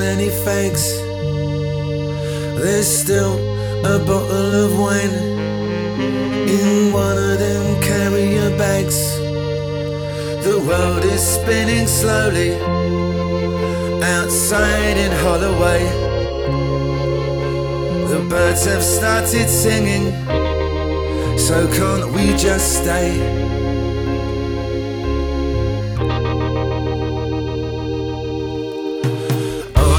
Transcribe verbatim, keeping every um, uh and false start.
many thanks. There's still a bottle of wine in one of them carrier bags. The world is spinning slowly outside in Holloway. The birds have started singing, so can't we just stay?